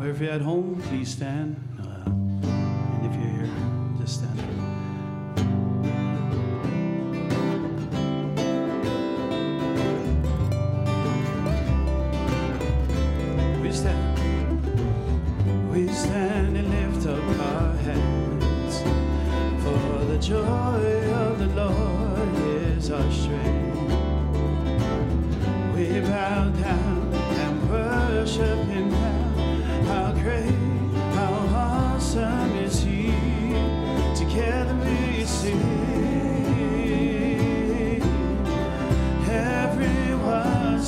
Or if you're at home, please stand. And if you're here, just stand. We stand and lift up our hands, for the joy of the Lord is our strength. We bow down and worship Him now. How great, how awesome is He. Together we sing. Everyone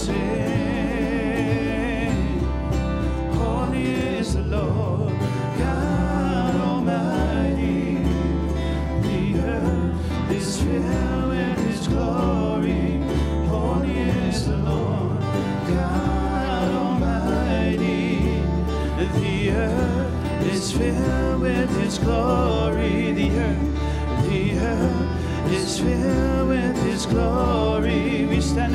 sing. Holy is the Lord, God Almighty. The earth is filled with His glory. Holy is the Lord, God Almighty. The earth is filled with His glory. The earth is filled with His glory. We stand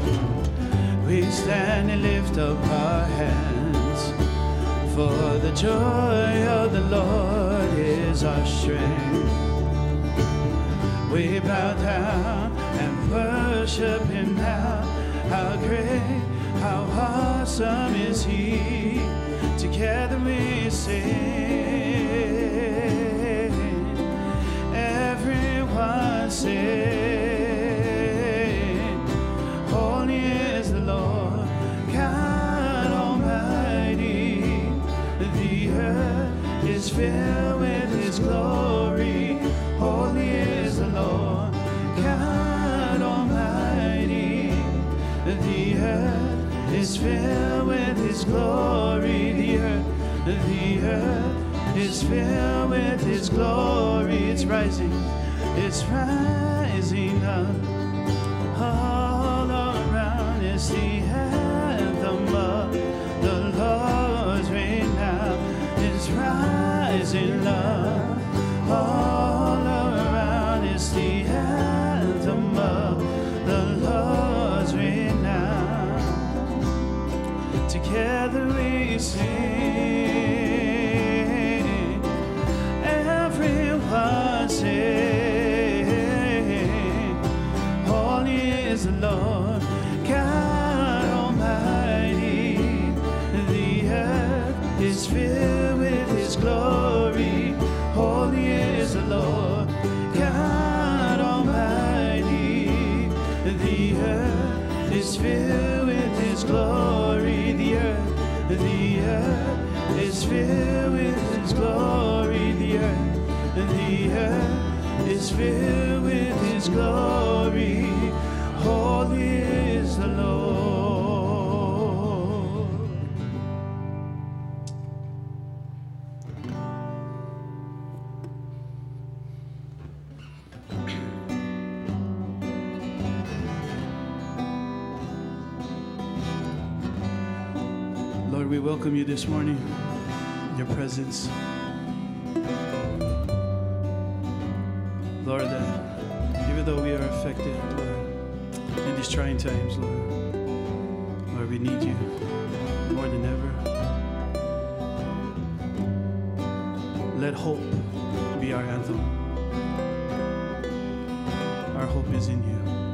and lift up our hands, for the joy of the Lord is our strength. We bow down and worship Him now. How great, how awesome is He. Together we sing. Everyone sing. Holy is the Lord, God Almighty. The earth is filled with His glory. Holy is the Lord, God Almighty. The earth is filled with His glory. The earth is filled with His glory. It's rising up. All around is the anthem of the Lord's reign now. It's rising up. All around is the anthem of the Lord's reign now. Together we sing. Everyone sing. Holy is the Lord, God Almighty. The earth is filled with His glory. Holy is the Lord, God Almighty. The earth is filled with His glory. The earth is filled with His glory. The earth is filled with His glory. Holy is the Lord. Lord, we welcome You this morning, Your presence. Lord, even though we are affected, Lord, in these trying times, Lord, we need You more than ever. Let hope be our anthem. Our hope is in You.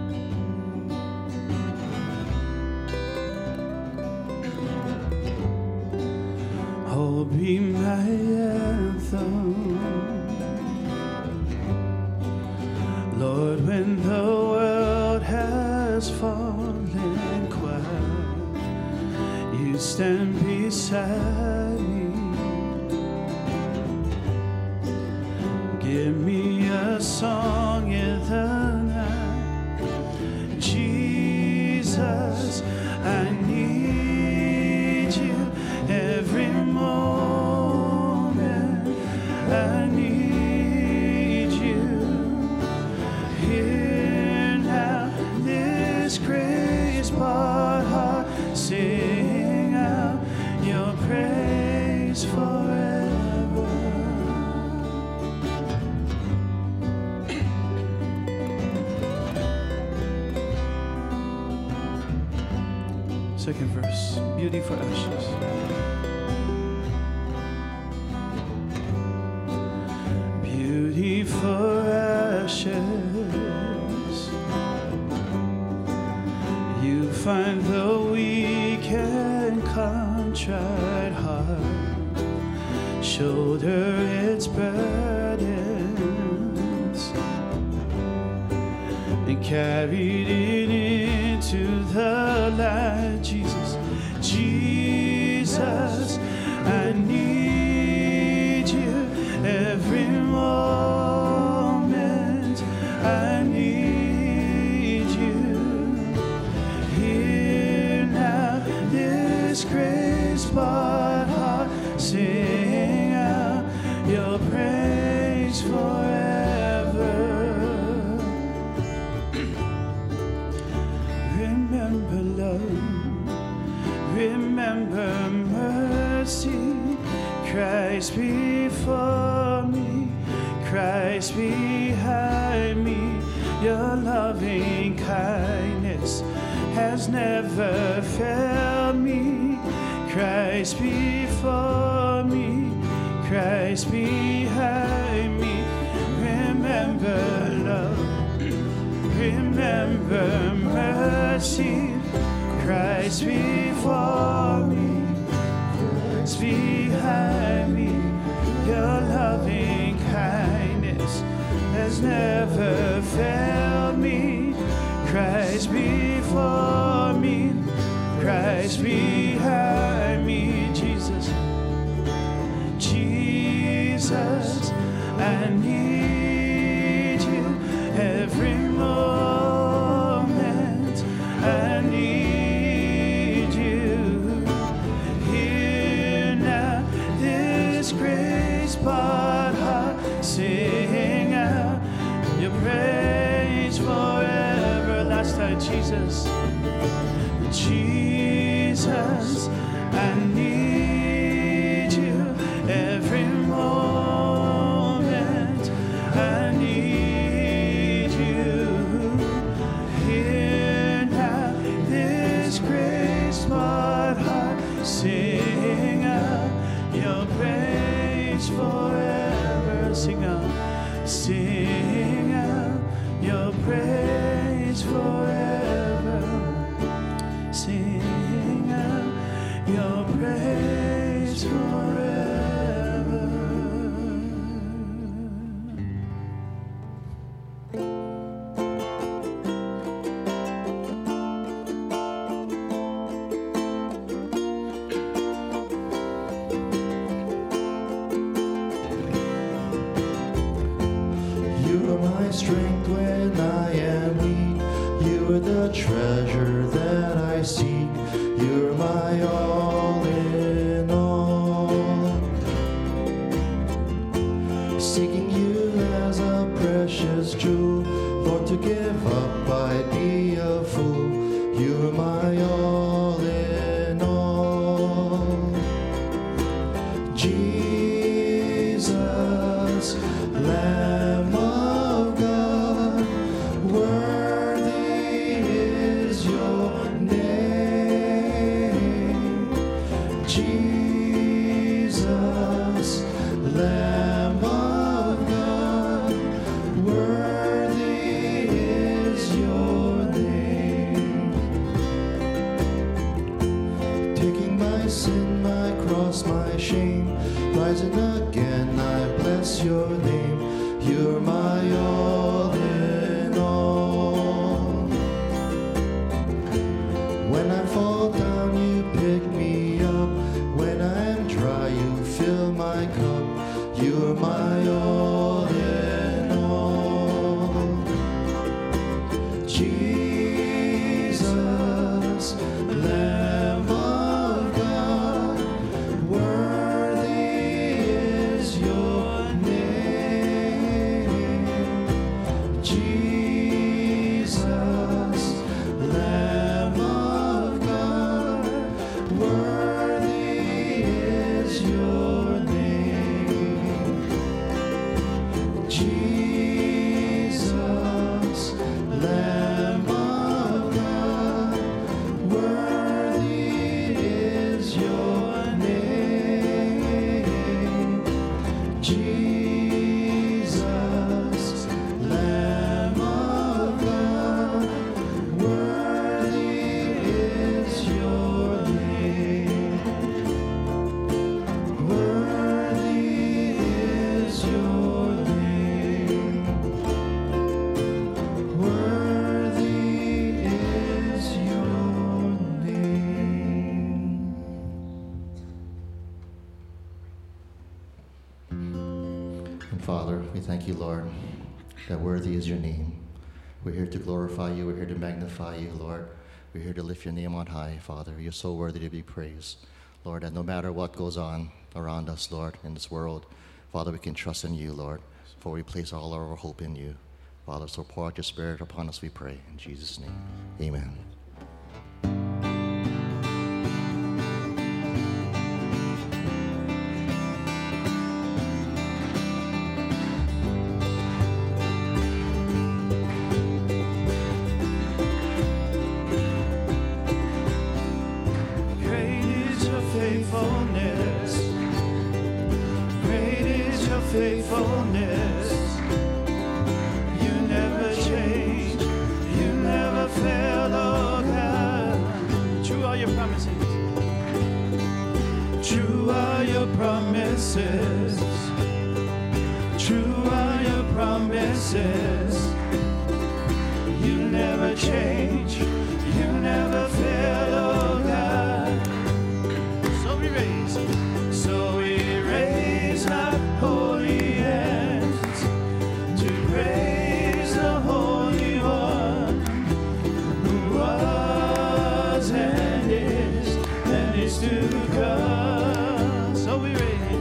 Hope be my anthem. Lord, when the world has fallen quiet, You stand beside me. Give me a song in the night. Jesus, I need You every moment. I need You here now. This grace brought heart, sing out Your praise forever. Second verse, beauty for ashes. beauty for ashes. You find the weak and contrite heart, shoulder its burdens, and carried it into the light. Jesus, Jesus, I need you every moment. I need you here now. This grace but heart, sing out your praise forever. Remember love, remember mercy. Christ before me, Christ behind me. Your loving kindness has never failed me. Christ before me, Christ behind me. Remember love, remember mercy. Christ before me, Christ behind me. Your loving kindness has never failed me. Christ before me, Christ behind me. Jesus, Jesus, I need you every moment. I need you here now. This grace but heart, sing out your praise forever. Last time, Jesus, Jesus, I need you every moment. I need you here now. This grace but heart, sing out your praise forever. Sing out your praise forever. Sing out your praise forever. You are my strength when I am weak. You are the treasure that I seek. You're my all in all. Seeking you as a precious jewel. Lord, to give up I'd be a fool. You're my all in all. Jesus, Lamb of God, worthy is your name. Jesus, Lamb of God, worthy is your name. Taking my sin, my cross, my shame, rising again, I bless your name. You're my all in all. When I fall down, you pick me up. When I am dry, you fill my cup. You're my all in all. Jesus, Lamb of God, worthy is your name. Father, we thank you, Lord, that worthy is your name. We're here to glorify you. We're here to magnify you, Lord. We're here to lift your name on high, Father. You're so worthy to be praised. Lord, that no matter what goes on around us, Lord, in this world, Father, we can trust in you, Lord, for we place all our hope in you. Father, so pour out your Spirit upon us, we pray. In Jesus' name, amen. Faithfulness, you never change, you never fail, oh God. True are your promises, true are your promises, true are your promises. You never change, you never fail, oh God. So we raise our holy hands to praise the Holy One who was and is to come. So we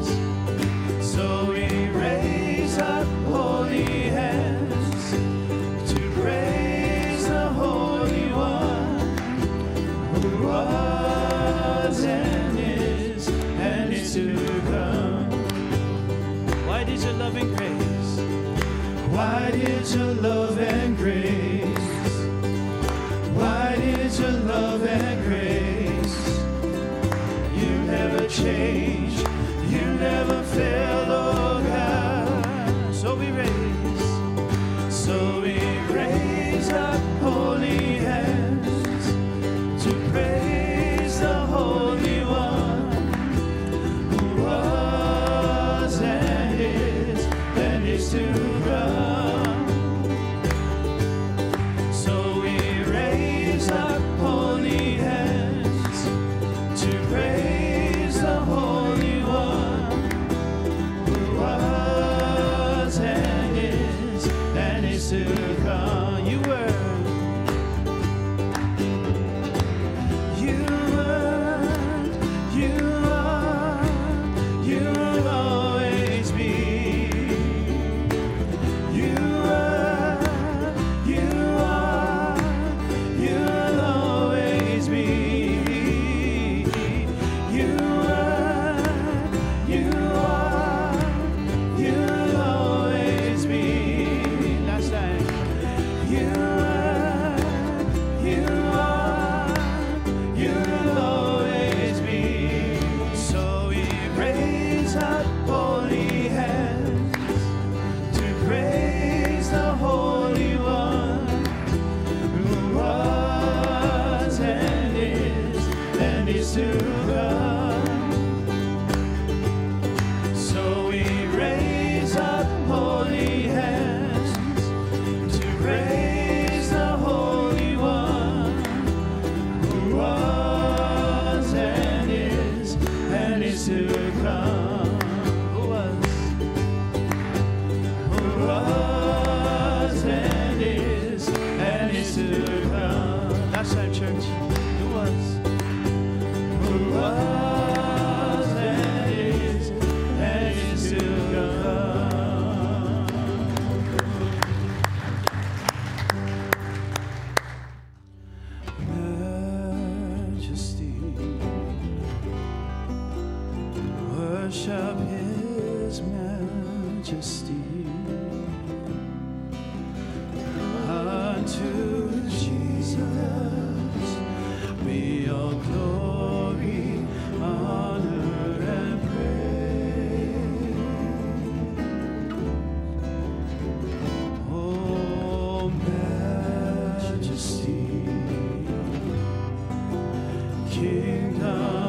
raise our holy hands to praise the Holy One who was and is to come. Why did your love and grace? Why did your love and grace? Why did your love and grace? You never change, you never fail, oh God. So we raise our holy hands to praise the Holy One who was and is to come. So we raise our holy hands to praise the Holy One who was and is to come. You will always be. You'll always be. You'll always be. Last time. You'll always be. So we raise our holy hands to praise the Holy One who was and is to come. So we raise our holy hands to praise the Holy One who was and is to come. Who was and is to come. Last time, church. Who was and is to come. Majesty, worship His majesty. Unto Jesus be all glory, honor, and praise. Oh, majesty, kingdom.